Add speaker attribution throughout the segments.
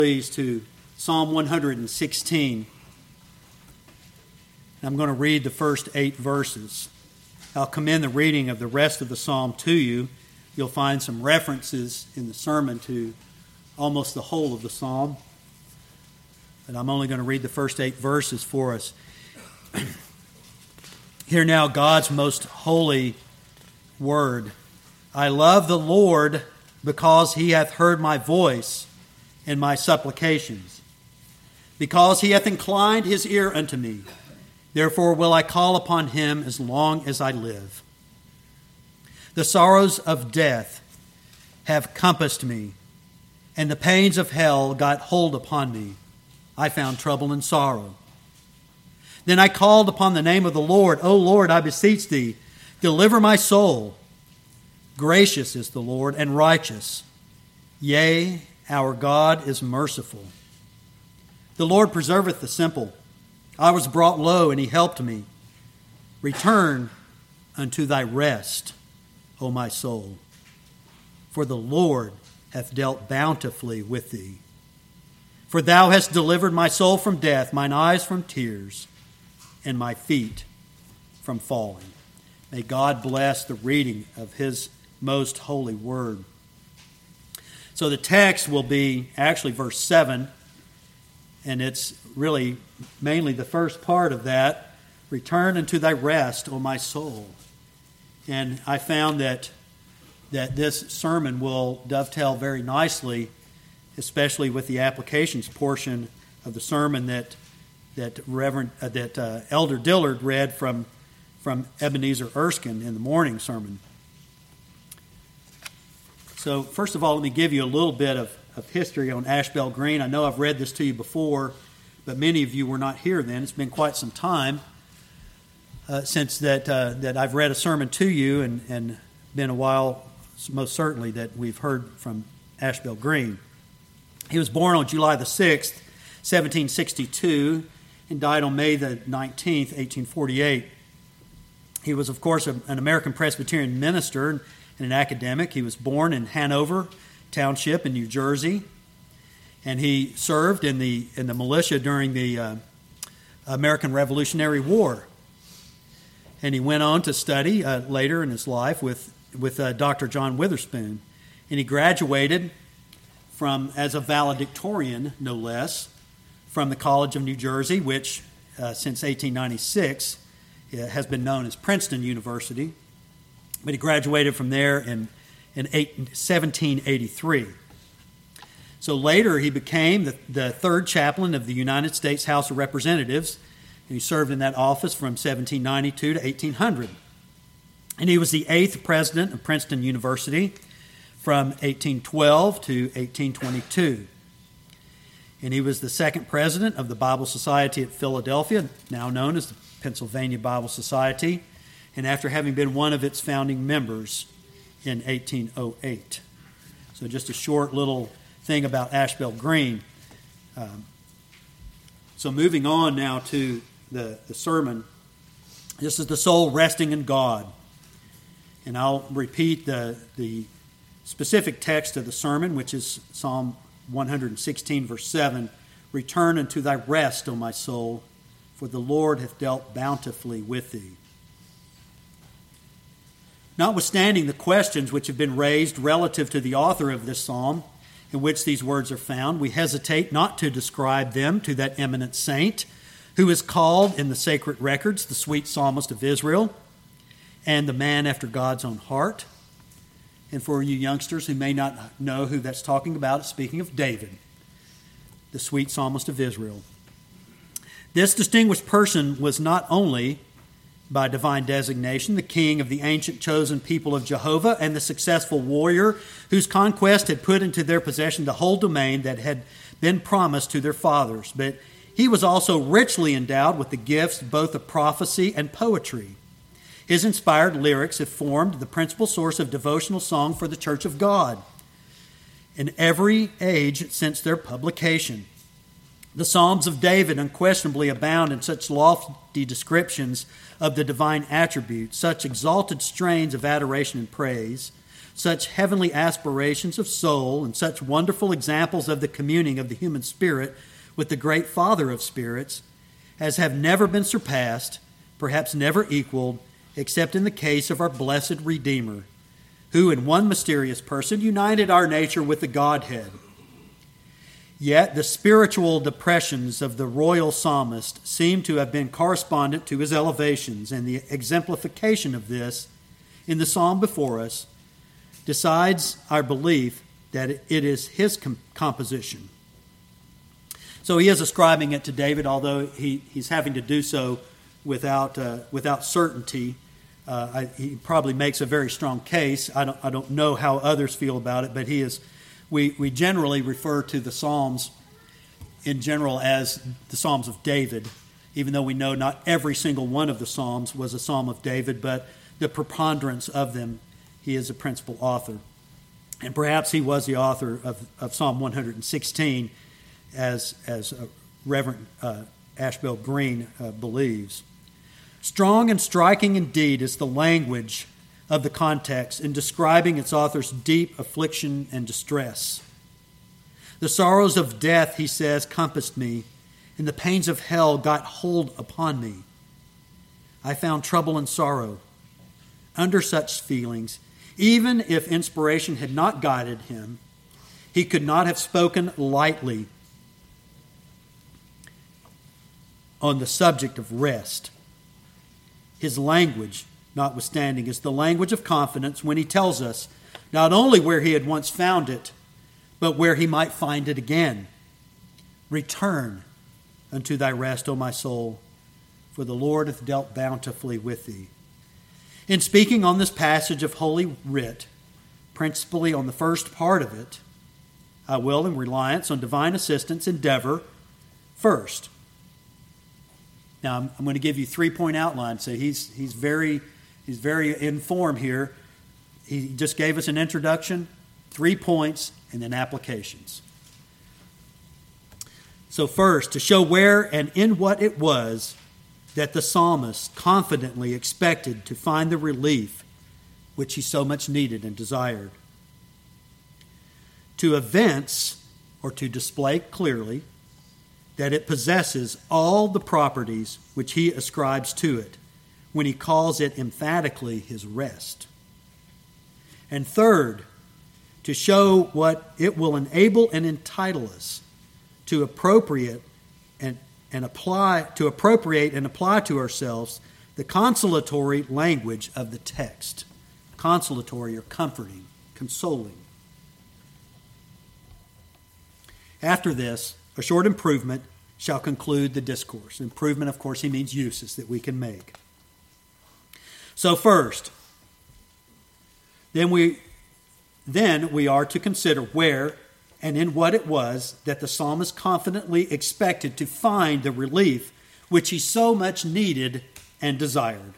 Speaker 1: Please to Psalm 116. I'm going to read the first 8 verses. I'll commend the reading of the rest of the psalm to you. You'll find some references in the sermon to almost the whole of the psalm. But I'm only going to read the first 8 verses for us. Hear now God's most holy word. I love the Lord because he hath heard my voice and my supplications, because he hath inclined his ear unto me. Therefore will I call upon him as long as I live. The sorrows of death have compassed me, and the pains of hell got hold upon me. I found trouble and sorrow. Then I called upon the name of the Lord. O Lord, I beseech thee, deliver my soul. Gracious is the Lord and righteous. Yea, our God is merciful. The Lord preserveth the simple. I was brought low, and he helped me. Return unto thy rest, O my soul, for the Lord hath dealt bountifully with thee. For thou hast delivered my soul from death, mine eyes from tears, and my feet from falling. May God bless the reading of his most holy word. So the text will be actually verse 7, and it's really mainly the first part of that. Return unto thy rest, O my soul. And I found that this sermon will dovetail very nicely, especially with the applications portion of the sermon that Elder Dillard read from Ebenezer Erskine in the morning sermon. So first of all, let me give you a little bit of history on Ashbel Green. I know I've read this to you before, but many of you were not here then. It's been quite some time since that I've read a sermon to you, and been a while, most certainly, that we've heard from Ashbel Green. He was born on July the 6th, 1762, and died on May the 19th, 1848. He was, of course, an American Presbyterian minister and an academic. He was born in Hanover Township in New Jersey, and he served in the militia during the American Revolutionary War. And he went on to study later in his life with Dr. John Witherspoon, and he graduated as a valedictorian, no less, from the College of New Jersey, which since 1896 has been known as Princeton University. But he graduated from there in 1783. So later he became the third chaplain of the United States House of Representatives, and he served in that office from 1792 to 1800. And he was the 8th president of Princeton University from 1812 to 1822. And he was the 2nd president of the Bible Society at Philadelphia, now known as the Pennsylvania Bible Society, and after having been one of its founding members in 1808. So just a short little thing about Ashbel Green. So moving on now to the sermon. This is the soul resting in God. And I'll repeat the specific text of the sermon, which is Psalm 116, verse 7. Return unto thy rest, O my soul, for the Lord hath dealt bountifully with thee. Notwithstanding the questions which have been raised relative to the author of this psalm, in which these words are found, we hesitate not to describe them to that eminent saint who is called in the sacred records the sweet psalmist of Israel and the man after God's own heart. And for you youngsters who may not know who that's talking about, it's speaking of David, the sweet psalmist of Israel. This distinguished person was not only, by divine designation, the king of the ancient chosen people of Jehovah and the successful warrior whose conquest had put into their possession the whole domain that had been promised to their fathers, but he was also richly endowed with the gifts both of prophecy and poetry. His inspired lyrics have formed the principal source of devotional song for the Church of God in every age since their publication. The Psalms of David unquestionably abound in such lofty descriptions of the divine attributes, such exalted strains of adoration and praise, such heavenly aspirations of soul, and such wonderful examples of the communing of the human spirit with the great Father of spirits, as have never been surpassed, perhaps never equaled, except in the case of our blessed Redeemer, who in one mysterious person united our nature with the Godhead. Yet the spiritual depressions of the royal psalmist seem to have been correspondent to his elevations, and the exemplification of this in the psalm before us decides our belief that it is his composition. So he is ascribing it to David, although he's having to do so without certainty. He probably makes a very strong case. I don't know how others feel about it, but he is. We generally refer to the Psalms in general as the Psalms of David, even though we know not every single one of the Psalms was a Psalm of David, but the preponderance of them, he is a principal author. And perhaps he was the author of Psalm 116, as Reverend Ashbel Green believes. Strong and striking indeed is the language of the context in describing its author's deep affliction and distress. The sorrows of death, he says, compassed me, and the pains of hell got hold upon me. I found trouble and sorrow. Under such feelings, even if inspiration had not guided him, he could not have spoken lightly on the subject of rest. His language, notwithstanding, is the language of confidence when he tells us not only where he had once found it, but where he might find it again. Return unto thy rest, O my soul, for the Lord hath dealt bountifully with thee. In speaking on this passage of Holy Writ, principally on the first part of it, I will, in reliance on divine assistance, endeavor first. Now, I'm going to give you 3-point outline. So he's very informed here. He just gave us an introduction, 3 points, and then applications. So first, to show where and in what it was that the psalmist confidently expected to find the relief which he so much needed and desired. To evince, or to display clearly, that it possesses all the properties which he ascribes to it when he calls it emphatically his rest. And third, to show what it will enable and entitle us to appropriate and apply to ourselves the consolatory language of the text. Consolatory or comforting, consoling. After this, a short improvement shall conclude the discourse. Improvement, of course, he means uses that we can make. So first, then we are to consider where and in what it was that the psalmist confidently expected to find the relief which he so much needed and desired.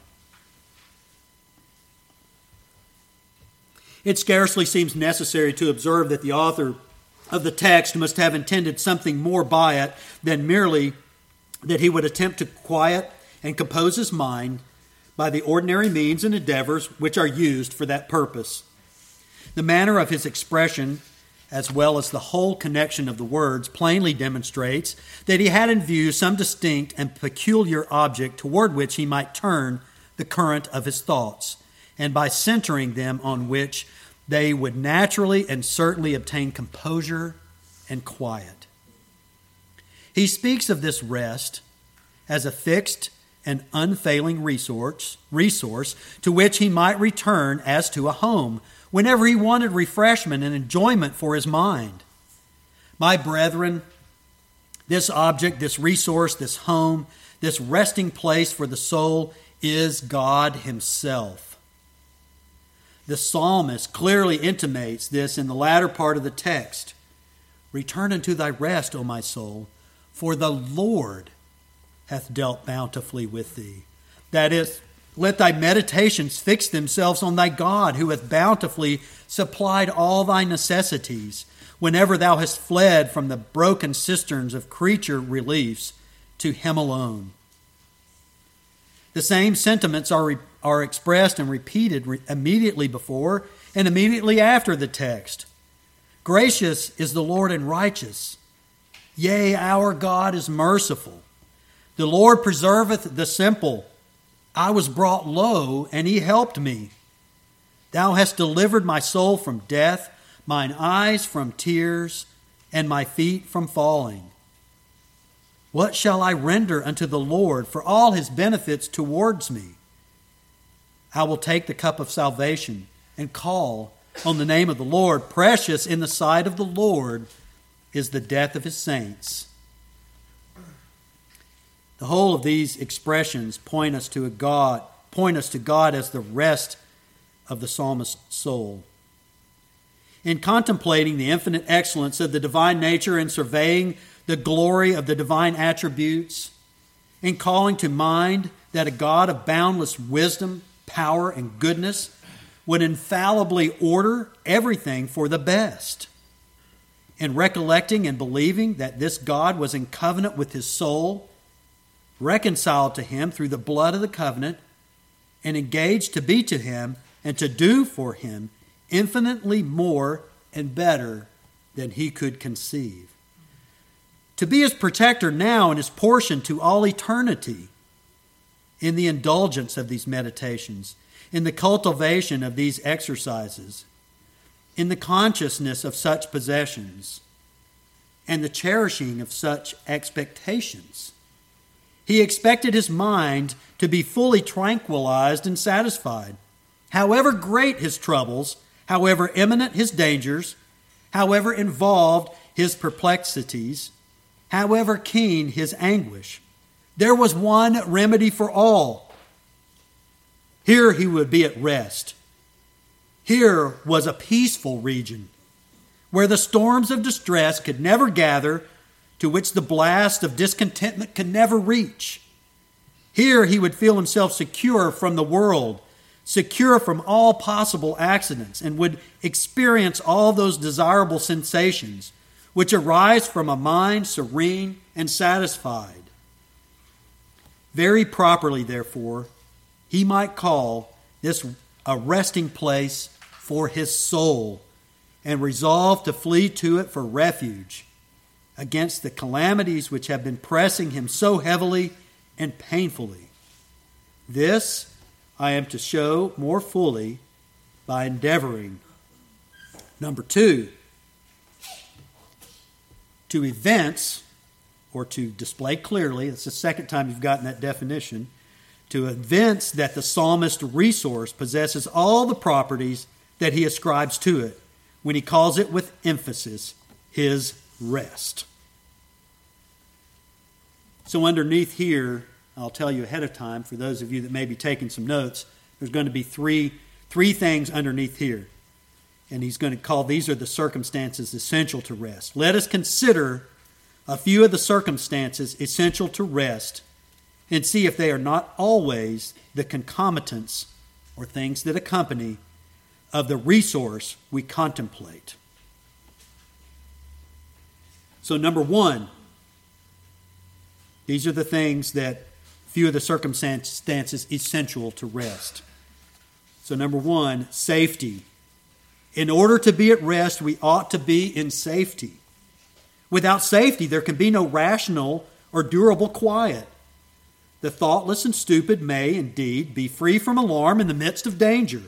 Speaker 1: It scarcely seems necessary to observe that the author of the text must have intended something more by it than merely that he would attempt to quiet and compose his mind by the ordinary means and endeavors which are used for that purpose. The manner of his expression, as well as the whole connection of the words, plainly demonstrates that he had in view some distinct and peculiar object toward which he might turn the current of his thoughts, and by centering them on which they would naturally and certainly obtain composure and quiet. He speaks of this rest as a fixed and unfailing resource to which he might return as to a home whenever he wanted refreshment and enjoyment for his mind. My brethren, this object, this resource, this home, this resting place for the soul is God himself. The psalmist clearly intimates this in the latter part of the text. Return unto thy rest, O my soul, for the Lord hath dealt bountifully with thee. That is, let thy meditations fix themselves on thy God, who hath bountifully supplied all thy necessities, whenever thou hast fled from the broken cisterns of creature reliefs to him alone. The same sentiments are expressed and repeated immediately before And immediately after the text, gracious is the Lord and righteous. Yea, our God is merciful. The Lord preserveth the simple. I was brought low, and he helped me. Thou hast delivered my soul from death, mine eyes from tears, and my feet from falling. What shall I render unto the Lord for all his benefits towards me? I will take the cup of salvation and call on the name of the Lord. Precious in the sight of the Lord is the death of his saints. The whole of these expressions point us to God as the rest of the psalmist's soul. In contemplating the infinite excellence of the divine nature and surveying the glory of the divine attributes, in calling to mind that a God of boundless wisdom, power, and goodness would infallibly order everything for the best, in recollecting and believing that this God was in covenant with his soul, reconciled to him through the blood of the covenant, and engaged to be to him and to do for him infinitely more and better than he could conceive. To be his protector now and his portion to all eternity. In the indulgence of these meditations, in the cultivation of these exercises, in the consciousness of such possessions, and the cherishing of such expectations. He expected his mind to be fully tranquilized and satisfied. However great his troubles, however imminent his dangers, however involved his perplexities, however keen his anguish, there was one remedy for all. Here he would be at rest. Here was a peaceful region where the storms of distress could never gather, to which the blast of discontentment could never reach. Here he would feel himself secure from the world, secure from all possible accidents, and would experience all those desirable sensations which arise from a mind serene and satisfied. Very properly, therefore, he might call this a resting place for his soul, and resolve to flee to it for refuge against the calamities which have been pressing him so heavily and painfully. This I am to show more fully by endeavoring, number 2, to evince, or to display clearly, it's the second time you've gotten that definition, to evince that the psalmist resource possesses all the properties that he ascribes to it when he calls it with emphasis his rest. So underneath here, I'll tell you ahead of time, for those of you that may be taking some notes, there's going to be three things underneath here. And he's going to call these are the circumstances essential to rest. Let us consider a few of the circumstances essential to rest and see if they are not always the concomitants or things that accompany of the resource we contemplate. So number 1, these are the things that few of the circumstances essential to rest. So number 1, safety. In order to be at rest, we ought to be in safety. Without safety, there can be no rational or durable quiet. The thoughtless and stupid may, indeed, be free from alarm in the midst of danger.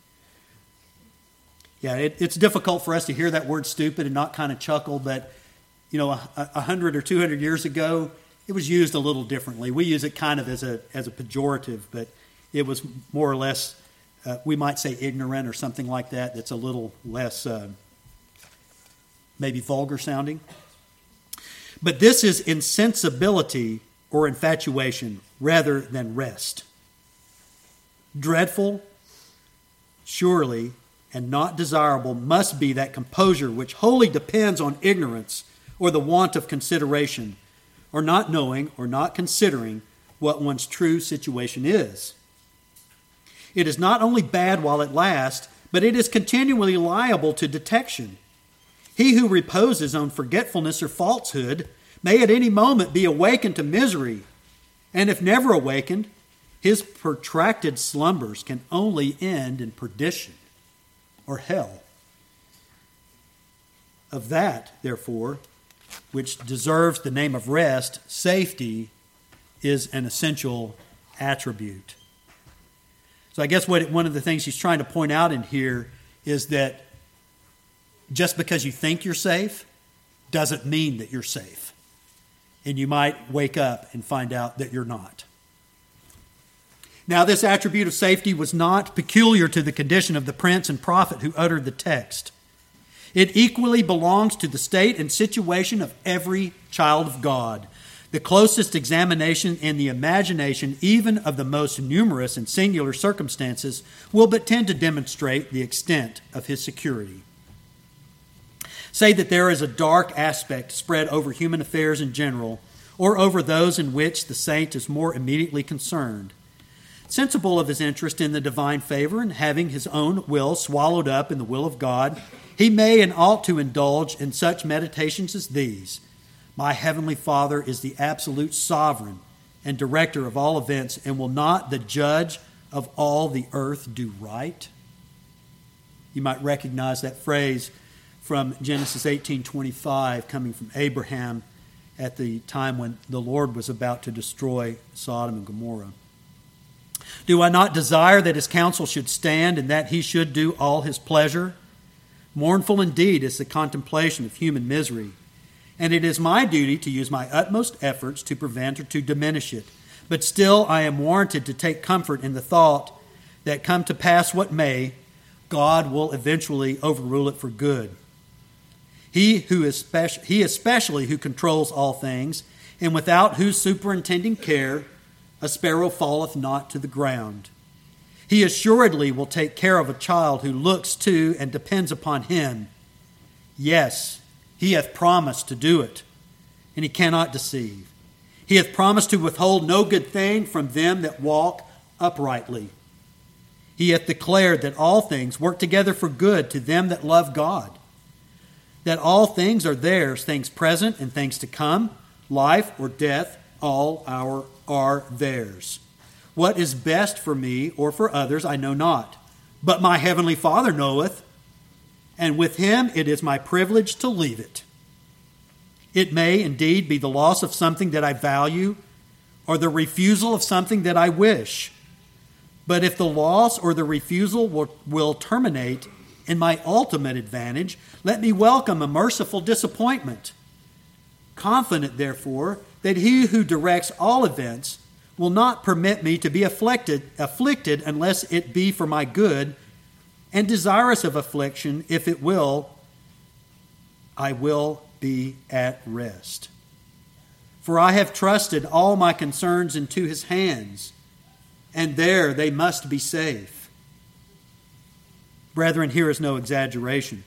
Speaker 1: Yeah, it's difficult for us to hear that word stupid and not kind of chuckle, but 100 or 200 years ago, it was used a little differently. We use it kind of as a pejorative, but it was more or less, we might say ignorant or something like that. That's a little less maybe vulgar sounding. But this is insensibility or infatuation rather than rest. Dreadful, surely, and not desirable must be that composure which wholly depends on ignorance or the want of consideration, or not knowing or not considering what one's true situation is. It is not only bad while it lasts, but it is continually liable to detection. He who reposes on forgetfulness or falsehood may at any moment be awakened to misery, and if never awakened, his protracted slumbers can only end in perdition. or hell. Of that, therefore, which deserves the name of rest, safety is an essential attribute. So I guess one of the things he's trying to point out in here is that just because you think you're safe doesn't mean that you're safe. And you might wake up and find out that you're not. Now, this attribute of safety was not peculiar to the condition of the prince and prophet who uttered the text. It equally belongs to the state and situation of every child of God. The closest examination in the imagination, even of the most numerous and singular circumstances, will but tend to demonstrate the extent of his security. Say that there is a dark aspect spread over human affairs in general, or over those in which the saint is more immediately concerned. Sensible of his interest in the divine favor and having his own will swallowed up in the will of God, he may and ought to indulge in such meditations as these. My heavenly Father is the absolute sovereign and director of all events, and will not the judge of all the earth do right? You might recognize that phrase from Genesis 18:25, coming from Abraham at the time when the Lord was about to destroy Sodom and Gomorrah. Do I not desire that his counsel should stand and that he should do all his pleasure? Mournful indeed is the contemplation of human misery, and it is my duty to use my utmost efforts to prevent or to diminish it. But still I am warranted to take comfort in the thought that, come to pass what may, God will eventually overrule it for good. He especially who controls all things, and without whose superintending care a sparrow falleth not to the ground. He assuredly will take care of a child who looks to and depends upon him. Yes, he hath promised to do it, and he cannot deceive. He hath promised to withhold no good thing from them that walk uprightly. He hath declared that all things work together for good to them that love God, that all things are theirs, things present and things to come, life or death, all are theirs. What is best for me or for others I know not, but my heavenly Father knoweth, and with him it is my privilege to leave it. It may indeed be the loss of something that I value, or the refusal of something that I wish. But if the loss or the refusal will terminate in my ultimate advantage, let me welcome a merciful disappointment. Confident, therefore, that he who directs all events will not permit me to be afflicted unless it be for my good, and desirous of affliction, if it will, I will be at rest. For I have trusted all my concerns into his hands, and there they must be safe. Brethren, here is no exaggeration.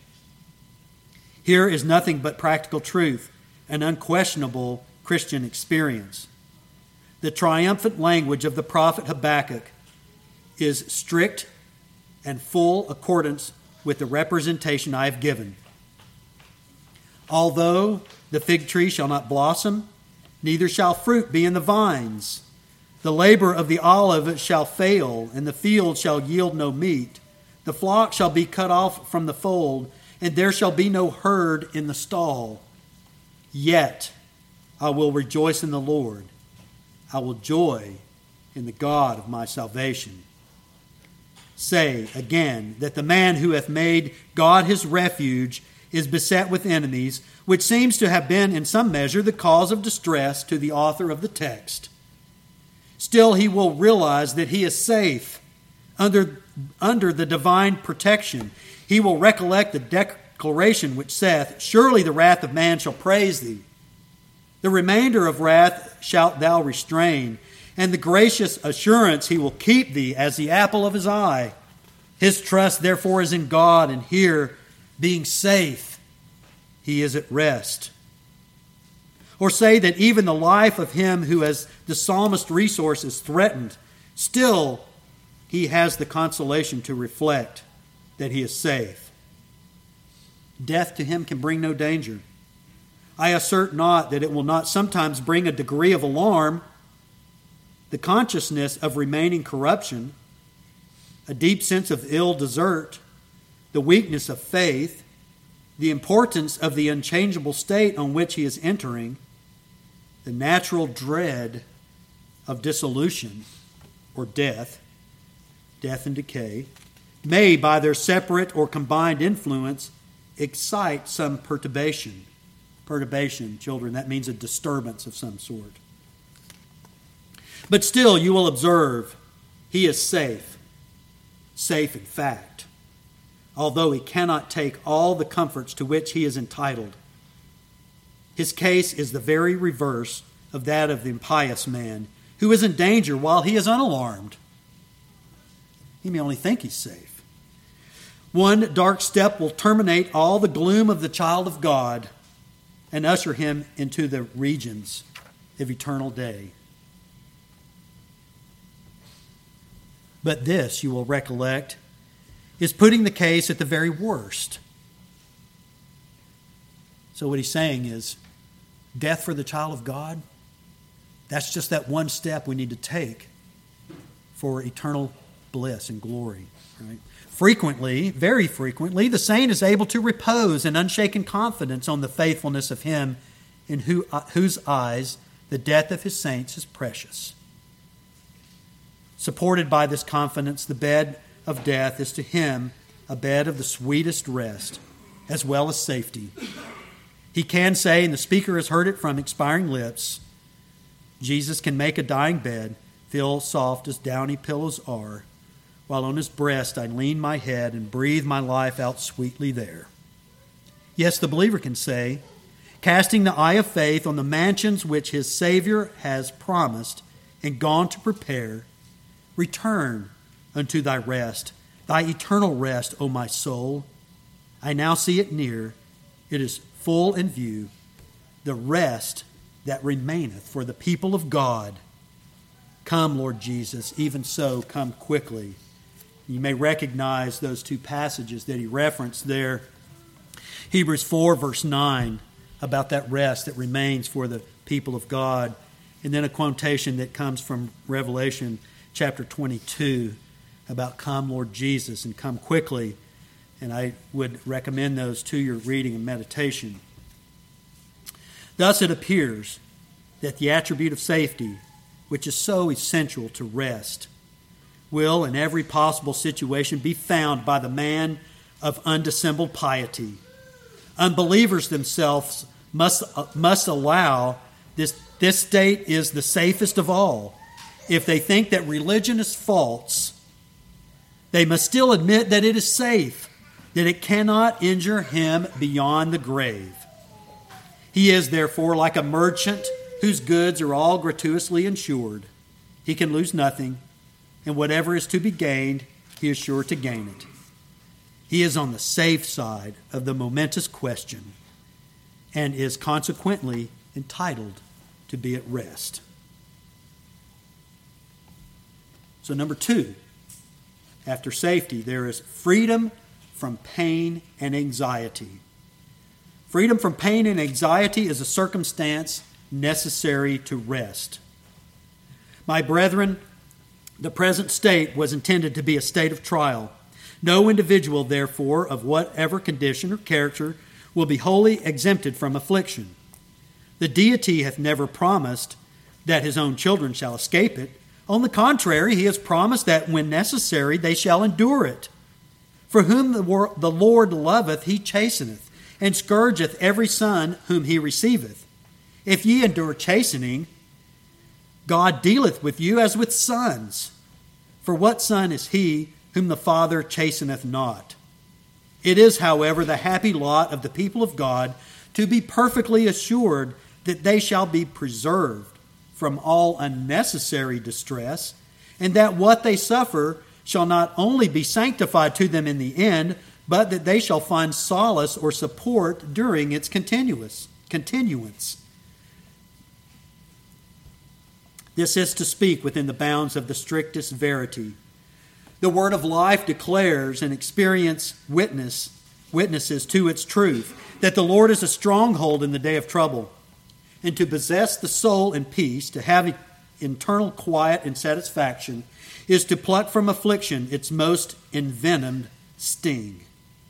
Speaker 1: Here is nothing but practical truth, an unquestionable Christian experience. The triumphant language of the prophet Habakkuk is strict and full accordance with the representation I have given. Although the fig tree shall not blossom, neither shall fruit be in the vines, the labor of the olive shall fail, and the field shall yield no meat. The flock shall be cut off from the fold, and there shall be no herd in the stall. Yet I will rejoice in the Lord. I will joy in the God of my salvation. Say again that the man who hath made God his refuge is beset with enemies, which seems to have been in some measure the cause of distress to the author of the text. Still he will realize that he is safe under the divine protection. He will recollect the declaration which saith, surely the wrath of man shall praise thee. The remainder of wrath shalt thou restrain, and the gracious assurance he will keep thee as the apple of his eye. His trust therefore is in God, and here, being safe, he is at rest. Or say that even the life of him who has the psalmist's resource is threatened, still he has the consolation to reflect that he is safe. Death to him can bring no danger. I assert not that it will not sometimes bring a degree of alarm. The consciousness of remaining corruption, a deep sense of ill desert, the weakness of faith, the importance of the unchangeable state on which he is entering, the natural dread of dissolution or death and decay, may, by their separate or combined influence, excite some perturbation. Perturbation, children, that means a disturbance of some sort. But still, you will observe, he is safe in fact, although he cannot take all the comforts to which he is entitled. His case is the very reverse of that of the impious man, who is in danger while he is unalarmed. He may only think he's safe. One dark step will terminate all the gloom of the child of God and usher him into the regions of eternal day. But this, you will recollect, is putting the case at the very worst. So what he's saying is, death for the child of God, that's just that one step we need to take for eternal bliss and glory. Right? Frequently, very frequently, the saint is able to repose in unshaken confidence on the faithfulness of him in whose eyes the death of his saints is precious. Supported by this confidence, the bed of death is to him a bed of the sweetest rest, as well as safety. He can say, and the speaker has heard it from expiring lips, Jesus can make a dying bed feel soft as downy pillows are, while on his breast I lean my head and breathe my life out sweetly there. Yes, the believer can say, casting the eye of faith on the mansions which his Savior has promised and gone to prepare, return unto thy rest, thy eternal rest, O my soul. I now see it near. It is full in view. The rest that remaineth for the people of God. Come, Lord Jesus, even so, come quickly. You may recognize those two passages that he referenced there. Hebrews 4, verse 9, about that rest that remains for the people of God. And then a quotation that comes from Revelation chapter 22 about come, Lord Jesus, and come quickly. And I would recommend those to your reading and meditation. Thus it appears that the attribute of safety, which is so essential to rest, will in every possible situation be found by the man of undissembled piety. Unbelievers themselves must allow this state is the safest of all. If they think that religion is false, they must still admit that it is safe, that it cannot injure him beyond the grave. He is, therefore, like a merchant whose goods are all gratuitously insured. He can lose nothing, and whatever is to be gained, he is sure to gain it. He is on the safe side of the momentous question and is consequently entitled to be at rest. So number 2, after safety, there is freedom from pain and anxiety. Freedom from pain and anxiety is a circumstance necessary to rest. My brethren, the present state was intended to be a state of trial. No individual, therefore, of whatever condition or character, will be wholly exempted from affliction. The deity hath never promised that his own children shall escape it. On the contrary, he has promised that when necessary they shall endure it. For whom the Lord loveth, he chasteneth, and scourgeth every son whom he receiveth. If ye endure chastening, God dealeth with you as with sons. For what son is he whom the Father chasteneth not? It is, however, the happy lot of the people of God to be perfectly assured that they shall be preserved from all unnecessary distress, and that what they suffer shall not only be sanctified to them in the end, but that they shall find solace or support during its continuance. This is to speak within the bounds of the strictest verity. The word of life declares and experience witnesses to its truth, that the Lord is a stronghold in the day of trouble. And to possess the soul in peace, to have internal quiet and satisfaction, is to pluck from affliction its most envenomed sting.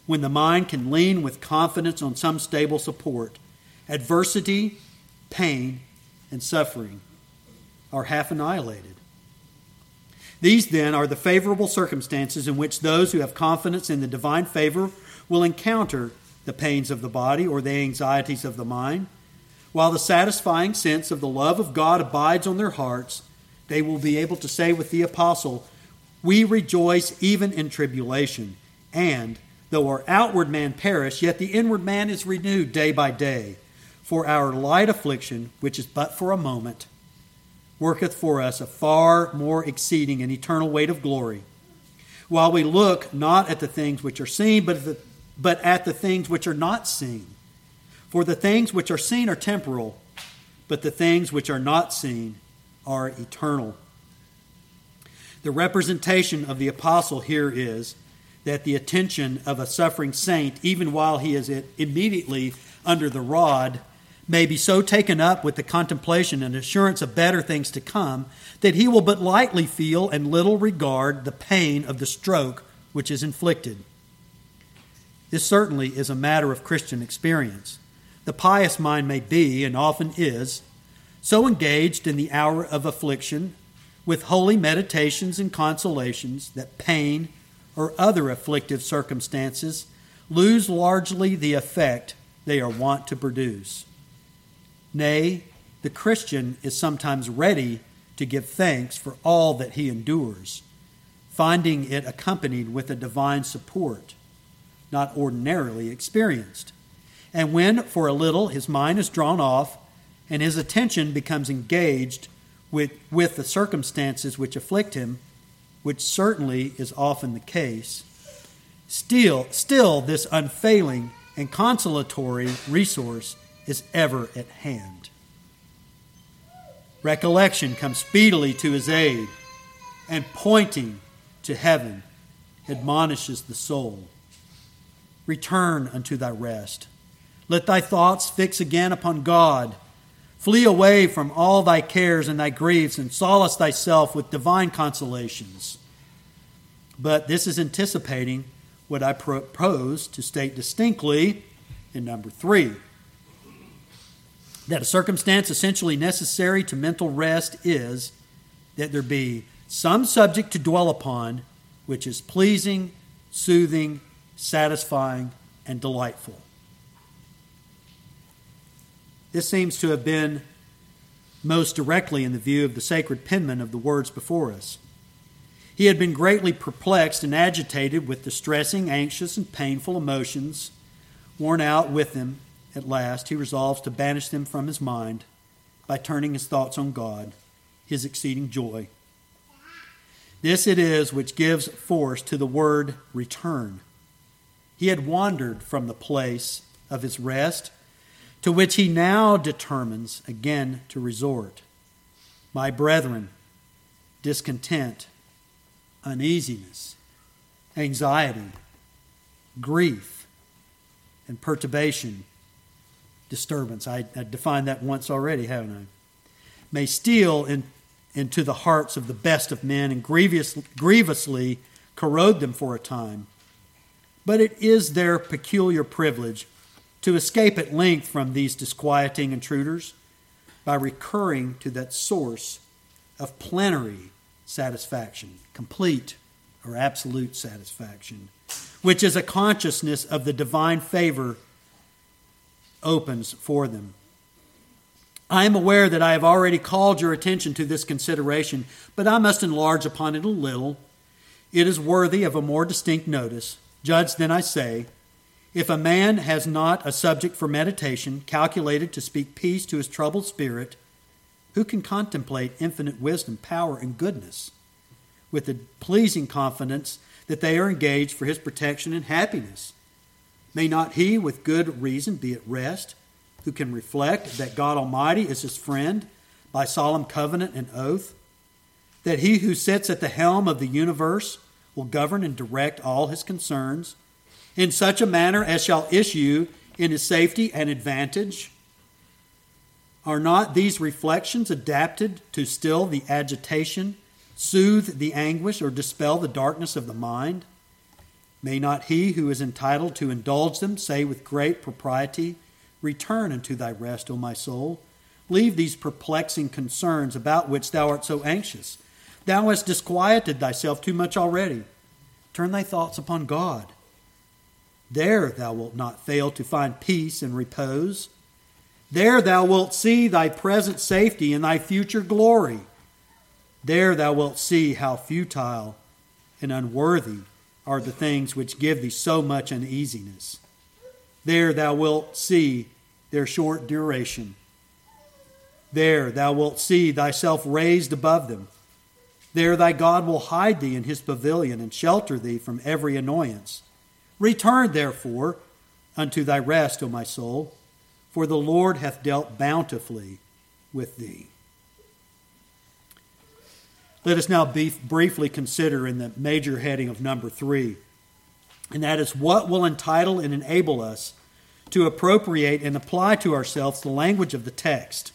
Speaker 1: when the mind can lean with confidence on some stable support. Adversity, pain, and suffering are half annihilated. These, then, are the favorable circumstances in which those who have confidence in the divine favor will encounter the pains of the body or the anxieties of the mind. While the satisfying sense of the love of God abides on their hearts, they will be able to say with the apostle, "We rejoice even in tribulation, and though our outward man perish, yet the inward man is renewed day by day. For our light affliction, which is but for a moment, worketh for us a far more exceeding and eternal weight of glory, while we look not at the things which are seen, but at the things which are not seen. For the things which are seen are temporal, but the things which are not seen are eternal." The representation of the apostle here is that the attention of a suffering saint, even while he is immediately under the rod, may be so taken up with the contemplation and assurance of better things to come that he will but lightly feel and little regard the pain of the stroke which is inflicted. This certainly is a matter of Christian experience. The pious mind may be, and often is, so engaged in the hour of affliction with holy meditations and consolations that pain or other afflictive circumstances lose largely the effect they are wont to produce. Nay, the Christian is sometimes ready to give thanks for all that he endures, finding it accompanied with a divine support, not ordinarily experienced. And when, for a little, his mind is drawn off and his attention becomes engaged with the circumstances which afflict him, which certainly is often the case, still this unfailing and consolatory resource is ever at hand. Recollection comes speedily to his aid, and pointing to heaven admonishes the soul. Return unto thy rest. Let thy thoughts fix again upon God. Flee away from all thy cares and thy griefs, and solace thyself with divine consolations. But this is anticipating what I propose to state distinctly in number 3. That a circumstance essentially necessary to mental rest is that there be some subject to dwell upon which is pleasing, soothing, satisfying, and delightful. This seems to have been most directly in the view of the sacred penman of the words before us. He had been greatly perplexed and agitated with distressing, anxious, and painful emotions. Worn out with them, at last, he resolves to banish them from his mind by turning his thoughts on God, his exceeding joy. This it is which gives force to the word return. He had wandered from the place of his rest, to which he now determines again to resort. My brethren, discontent, uneasiness, anxiety, grief, and perturbation, disturbance. I defined that once already, haven't I? May steal into the hearts of the best of men and grievously corrode them for a time. But it is their peculiar privilege to escape at length from these disquieting intruders by recurring to that source of plenary satisfaction, complete or absolute satisfaction, which is a consciousness of the divine favor opens for them. I am aware that I have already called your attention to this consideration, but I must enlarge upon it a little. It is worthy of a more distinct notice. Judge, then, I say, if a man has not a subject for meditation calculated to speak peace to his troubled spirit, who can contemplate infinite wisdom, power, and goodness with the pleasing confidence that they are engaged for his protection and happiness? May not he with good reason be at rest, who can reflect that God Almighty is his friend by solemn covenant and oath, that he who sits at the helm of the universe will govern and direct all his concerns in such a manner as shall issue in his safety and advantage? Are not these reflections adapted to still the agitation, soothe the anguish, or dispel the darkness of the mind? May not he who is entitled to indulge them say with great propriety, Return unto thy rest, O my soul. Leave these perplexing concerns about which thou art so anxious. Thou hast disquieted thyself too much already. Turn thy thoughts upon God. There thou wilt not fail to find peace and repose. There thou wilt see thy present safety and thy future glory. There thou wilt see how futile and unworthy are the things which give thee so much uneasiness. There thou wilt see their short duration. There thou wilt see thyself raised above them. There thy God will hide thee in his pavilion and shelter thee from every annoyance. Return, therefore, unto thy rest, O my soul, for the Lord hath dealt bountifully with thee. Let us now briefly consider in the major heading of number 3, and that is what will entitle and enable us to appropriate and apply to ourselves the language of the text.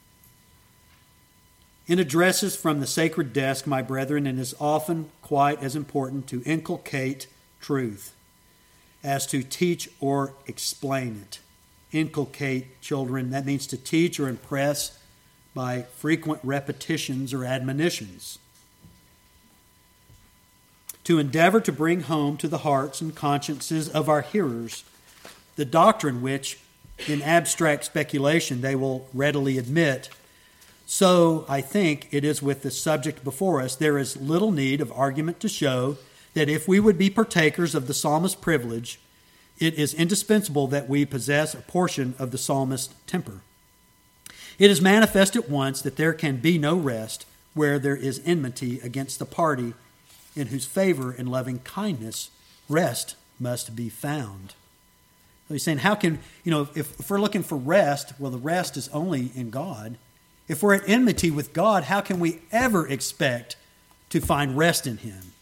Speaker 1: In addresses from the sacred desk, my brethren, it is often quite as important to inculcate truth as to teach or explain it. Inculcate, children, that means to teach or impress by frequent repetitions or admonitions. To endeavor to bring home to the hearts and consciences of our hearers the doctrine which, in abstract speculation, they will readily admit. So, I think it is with the subject before us, there is little need of argument to show that if we would be partakers of the psalmist's privilege, it is indispensable that we possess a portion of the psalmist's temper. It is manifest at once that there can be no rest where there is enmity against the party in whose favor and loving kindness rest must be found. So he's saying, how can, if we're looking for rest, well, the rest is only in God. If we're at enmity with God, how can we ever expect to find rest in him?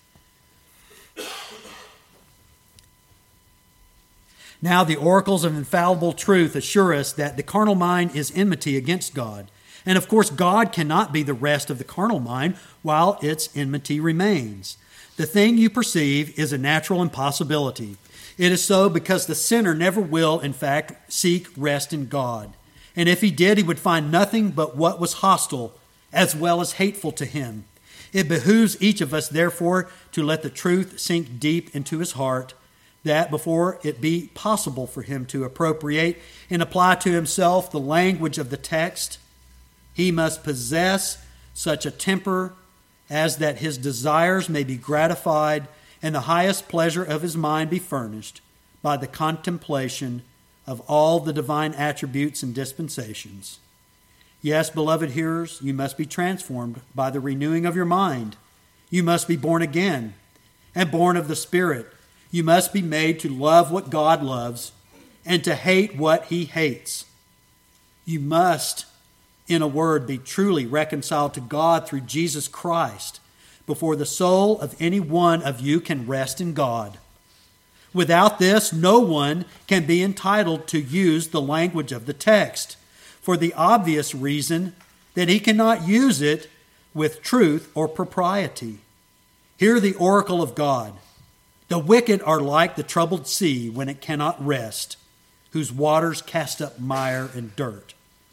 Speaker 1: Now the oracles of infallible truth assure us that the carnal mind is enmity against God. And of course, God cannot be the rest of the carnal mind while its enmity remains. The thing you perceive is a natural impossibility. It is so because the sinner never will, in fact, seek rest in God. And if he did, he would find nothing but what was hostile as well as hateful to him. It behooves each of us, therefore, to let the truth sink deep into his heart, that before it be possible for him to appropriate and apply to himself the language of the text, he must possess such a temper as that his desires may be gratified and the highest pleasure of his mind be furnished by the contemplation of all the divine attributes and dispensations. Yes, beloved hearers, you must be transformed by the renewing of your mind. You must be born again and born of the Spirit. You must be made to love what God loves and to hate what he hates. You must, in a word, be truly reconciled to God through Jesus Christ before the soul of any one of you can rest in God. Without this, no one can be entitled to use the language of the text, for the obvious reason that he cannot use it with truth or propriety. Hear the oracle of God. The wicked are like the troubled sea when it cannot rest, whose waters cast up mire and dirt.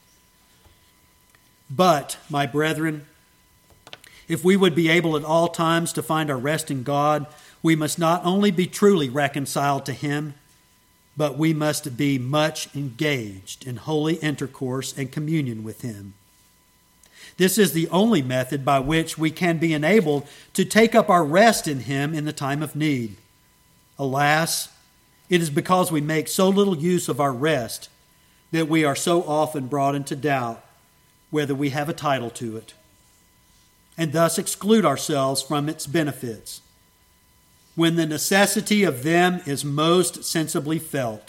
Speaker 1: But, my brethren, if we would be able at all times to find our rest in God, we must not only be truly reconciled to him, but we must be much engaged in holy intercourse and communion with him. This is the only method by which we can be enabled to take up our rest in him in the time of need. Alas, it is because we make so little use of our rest that we are so often brought into doubt whether we have a title to it, and thus exclude ourselves from its benefits, when the necessity of them is most sensibly felt.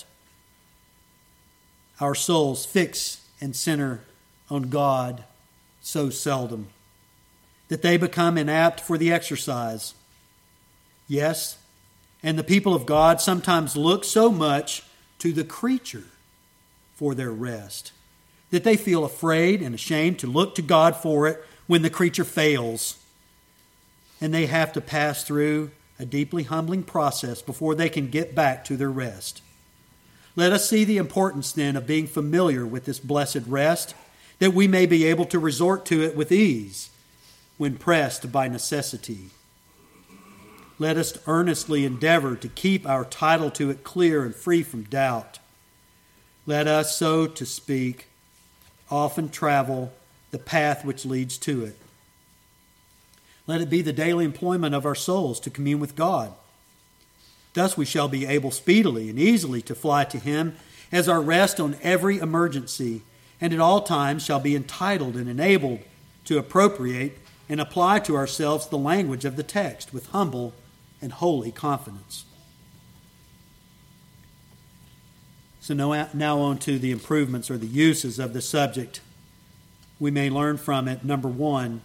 Speaker 1: Our souls fix and center on God so seldom that they become inapt for the exercise. Yes, and the people of God sometimes look so much to the creature for their rest that they feel afraid and ashamed to look to God for it when the creature fails and they have to pass through a deeply humbling process before they can get back to their rest. Let us see the importance then of being familiar with this blessed rest, that we may be able to resort to it with ease when pressed by necessity. Let us earnestly endeavor to keep our title to it clear and free from doubt. Let us, so to speak, often travel the path which leads to it. Let it be the daily employment of our souls to commune with God. Thus we shall be able speedily and easily to fly to Him as our rest on every emergency, and at all times shall be entitled and enabled to appropriate and apply to ourselves the language of the text with humble and holy confidence. So now on to the improvements or the uses of the subject. We may learn from it, number one,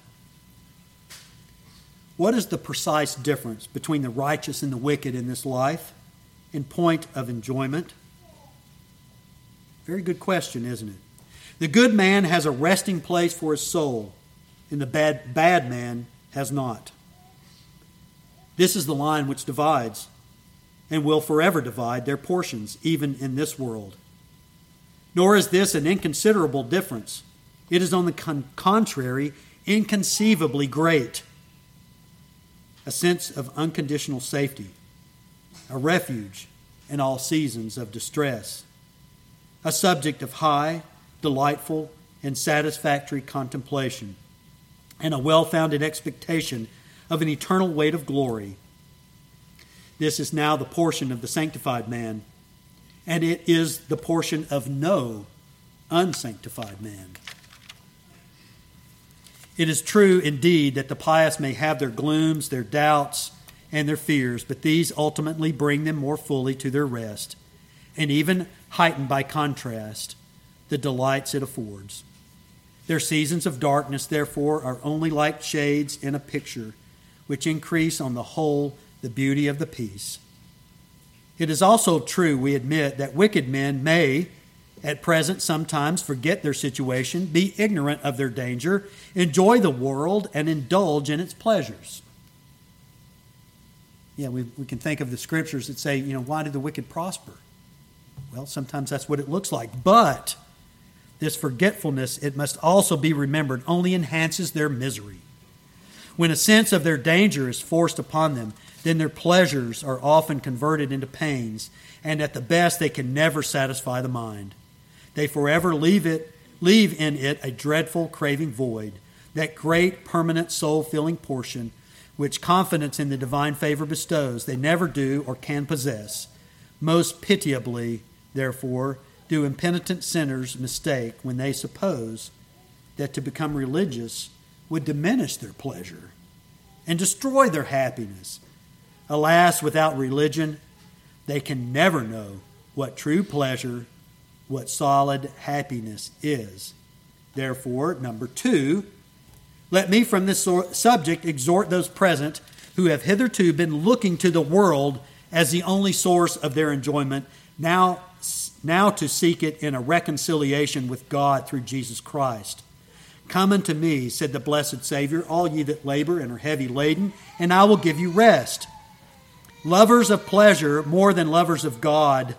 Speaker 1: what is the precise difference between the righteous and the wicked in this life in point of enjoyment? Very good question, isn't it? The good man has a resting place for his soul, and the bad man has not. This is the line which divides and will forever divide their portions, even in this world. Nor is this an inconsiderable difference. It is on the contrary inconceivably great. A sense of unconditional safety, a refuge in all seasons of distress, a subject of high, delightful, and satisfactory contemplation, and a well-founded expectation of an eternal weight of glory. This is now the portion of the sanctified man, and it is the portion of no unsanctified man. It is true indeed that the pious may have their glooms, their doubts, and their fears, but these ultimately bring them more fully to their rest, and even heighten by contrast the delights it affords. Their seasons of darkness, therefore, are only like shades in a picture, which increase on the whole the beauty of the piece. It is also true, we admit, that wicked men may, at present, sometimes forget their situation, be ignorant of their danger, enjoy the world, and indulge in its pleasures. Yeah, we can think of the scriptures that say, why did the wicked prosper? Well, sometimes that's what it looks like. But this forgetfulness, it must also be remembered, only enhances their misery. When a sense of their danger is forced upon them, then their pleasures are often converted into pains, and at the best they can never satisfy the mind. They forever leave in it a dreadful craving void, that great permanent soul-filling portion which confidence in the divine favor bestows, they never do or can possess. Most pitiably, therefore, do impenitent sinners mistake when they suppose that to become religious would diminish their pleasure and destroy their happiness. Alas, without religion, they can never know what true pleasure, what solid happiness is. Therefore, number 2, let me from this subject exhort those present who have hitherto been looking to the world as the only source of their enjoyment, now to seek it in a reconciliation with God through Jesus Christ. Come unto me, said the blessed Savior, all ye that labor and are heavy laden, and I will give you rest. Lovers of pleasure more than lovers of God,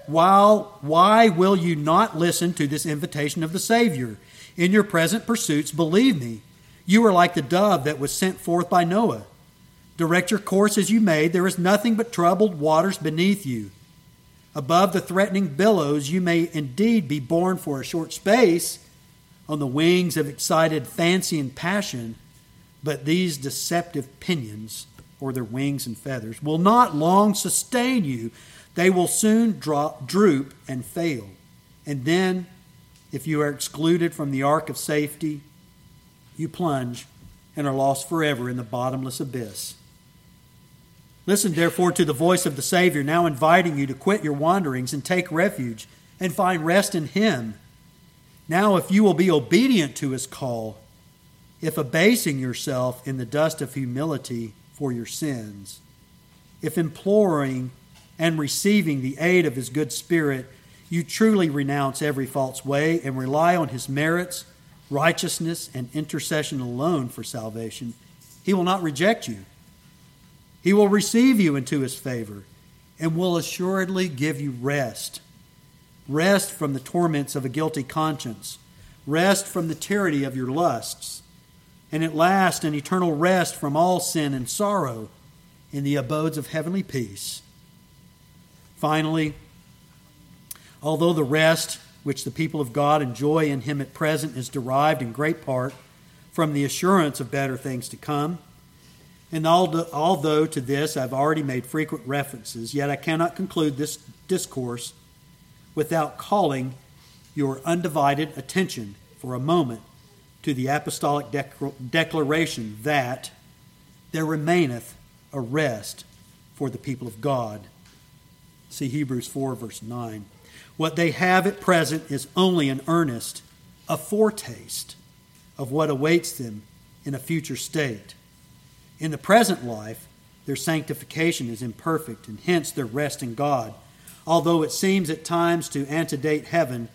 Speaker 1: why will you not listen to this invitation of the Savior? In your present pursuits, believe me, you are like the dove that was sent forth by Noah. Direct your course as you may. There is nothing but troubled waters beneath you. Above the threatening billows, you may indeed be borne for a short space on the wings of excited fancy and passion, but these deceptive pinions, or their wings and feathers, will not long sustain you. They will soon droop and fail. And then, if you are excluded from the ark of safety, you plunge and are lost forever in the bottomless abyss. Listen, therefore, to the voice of the Savior, now inviting you to quit your wanderings and take refuge and find rest in Him. Now, if you will be obedient to His call, if abasing yourself in the dust of humility for your sins, if imploring and receiving the aid of His good Spirit, you truly renounce every false way and rely on His merits, righteousness, and intercession alone for salvation, He will not reject you. He will receive you into his favor and will assuredly give you rest. Rest from the torments of a guilty conscience. Rest from the tyranny of your lusts. And at last, an eternal rest from all sin and sorrow in the abodes of heavenly peace. Finally, although the rest which the people of God enjoy in him at present is derived in great part from the assurance of better things to come, and although to this I've already made frequent references, yet I cannot conclude this discourse without calling your undivided attention for a moment to the apostolic declaration that there remaineth a rest for the people of God. See Hebrews 4, verse 9. What they have at present is only an earnest, a foretaste of what awaits them in a future state. In the present life, their sanctification is imperfect, and hence their rest in God, although it seems at times to antedate heaven,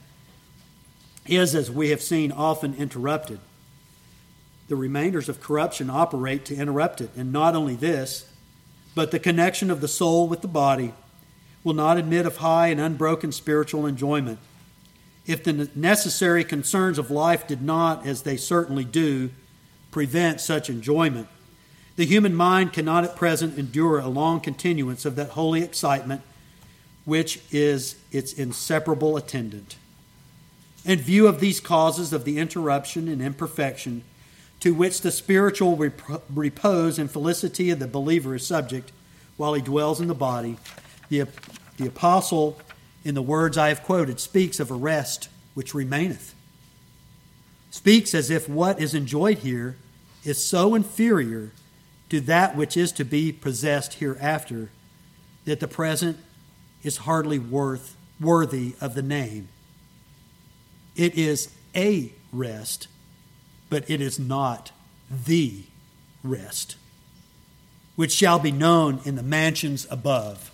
Speaker 1: is, as we have seen, often interrupted. The remainders of corruption operate to interrupt it, and not only this, but the connection of the soul with the body will not admit of high and unbroken spiritual enjoyment. If the necessary concerns of life did not, as they certainly do, prevent such enjoyment, the human mind cannot at present endure a long continuance of that holy excitement which is its inseparable attendant. In view of these causes of the interruption and imperfection to which the spiritual repose and felicity of the believer is subject while he dwells in the body, the apostle, in the words I have quoted, speaks of a rest which remaineth. Speaks as if what is enjoyed here is so inferior to that which is to be possessed hereafter that the present is hardly worthy of the name. It is a rest, but it is not the rest, which shall be known in the mansions above.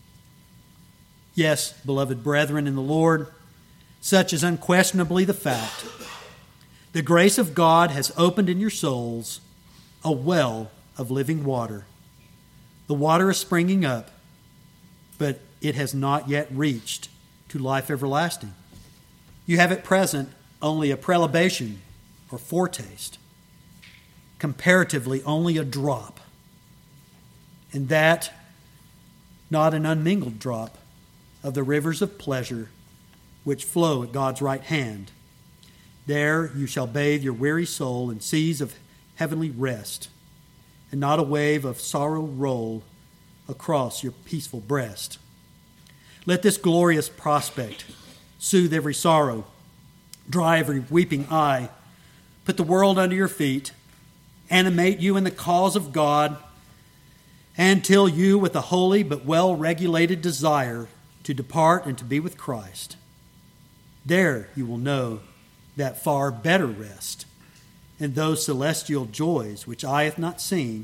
Speaker 1: Yes, beloved brethren in the Lord, such is unquestionably the fact. The grace of God has opened in your souls a well of living water. The water is springing up, but it has not yet reached to life everlasting. You have at present only a prelibation or foretaste, comparatively only a drop, and that not an unmingled drop of the rivers of pleasure which flow at God's right hand. There you shall bathe your weary soul in seas of heavenly rest, and not a wave of sorrow roll across your peaceful breast. Let this glorious prospect soothe every sorrow, dry every weeping eye, put the world under your feet, animate you in the cause of God, and till you with a holy but well-regulated desire to depart and to be with Christ. There you will know that far better rest and those celestial joys which eye hath not seen,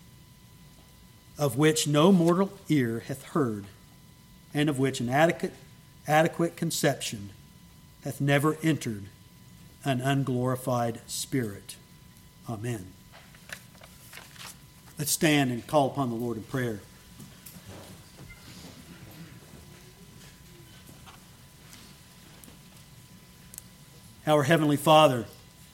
Speaker 1: of which no mortal ear hath heard, and of which an adequate conception hath never entered an unglorified spirit. Amen. Let's stand and call upon the Lord in prayer. Our Heavenly Father,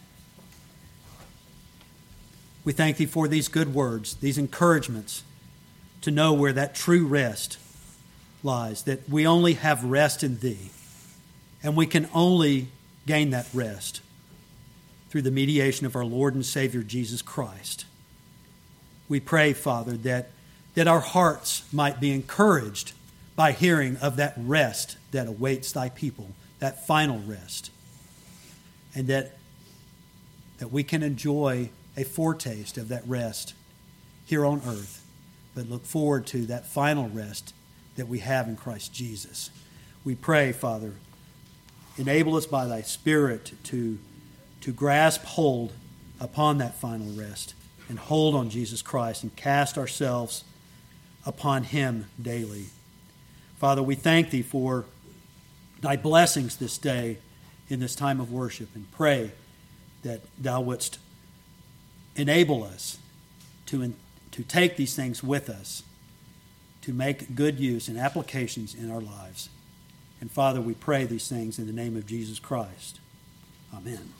Speaker 1: we thank Thee for these good words, these encouragements to know where that true rest lies, that we only have rest in Thee, and we can only gain that rest through the mediation of our Lord and Savior Jesus Christ. We pray, Father, that our hearts might be encouraged by hearing of that rest that awaits Thy people, that final rest, and that we can enjoy a foretaste of that rest here on earth, but look forward to that final rest that we have in Christ Jesus. We pray, Father, enable us by Thy Spirit to grasp hold upon that final rest and hold on Jesus Christ and cast ourselves upon Him daily. Father, we thank Thee for Thy blessings this day in this time of worship, and pray that Thou wouldst enable us to to take these things with us, to make good use and applications in our lives. And Father, we pray these things in the name of Jesus Christ. Amen.